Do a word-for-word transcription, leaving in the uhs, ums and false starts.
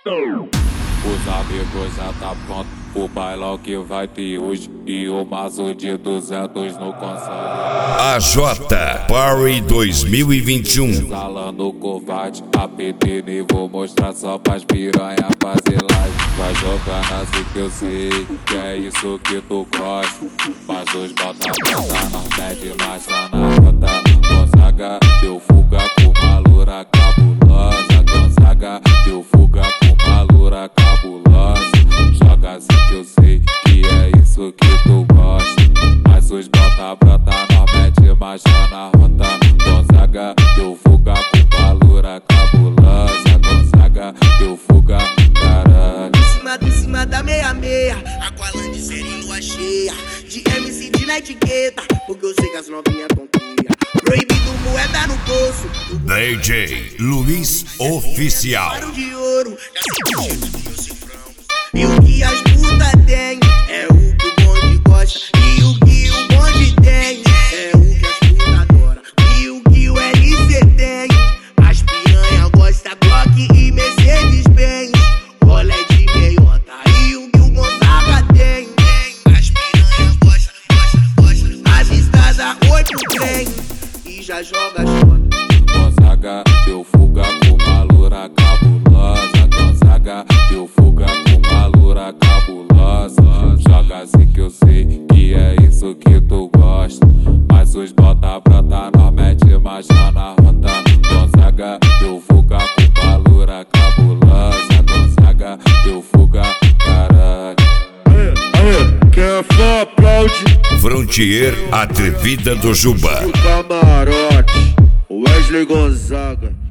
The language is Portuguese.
Os amigos já tá pronto o bailão que vai ter hoje. E o maço de duzentos no console. A J Party dois mil e vinte e um. Salando covarde, a P T nem vou mostrar só pras piranha fazer live. Vai jogando assim que eu sei que é isso que tu gosta. Faz dois bota preta, nós mede marcha na rota. Gonzaga, deu fuga com uma loura cabulosa. Gonzaga, deu fuga com uma loura cabulosa. Joga assim que eu sei que é isso que tu gosta. Mas os bota brota, nós mede marcha na rota. Gonzaga, deu fuga com uma loura cabulosa. Gonzaga, deu fuga, caralho. Em cima, em cima da meia-meia, Aqualand série em lua cheia. De M C de na etiqueta, porque eu sei que as novinhas tão cria. Proibido moeda no bolso. D J Luiz Oficial. Barulho de ouro, já sei que chega dos ciframos. E o que as putas têm é o que o bonde gosta. E o que o bonde tem é o que as putas adoram. E o que o L C tem, as piranha gosta Glock e Mercedes-Benz. Rolé de meiota. E o que o Gonzaga tem, as piranha gosta, gosta, gosta. As estradas oito trem e já joga chota. Gonzaga, deu fuga com uma loura cabulosa. Gonzaga, deu fuga com uma loura cabulosa. Joga assim que eu sei que é isso que tu gosta. Mas os bota brota, nós mete marcha na rota. Gonzaga, deu fuga com uma loura cabulosa. Gonzaga, deu fuga, caralho. Aê, aê, quem é fã aplaude. Frontier Atrevida do Juba. O camarote, Wesley Gonzaga.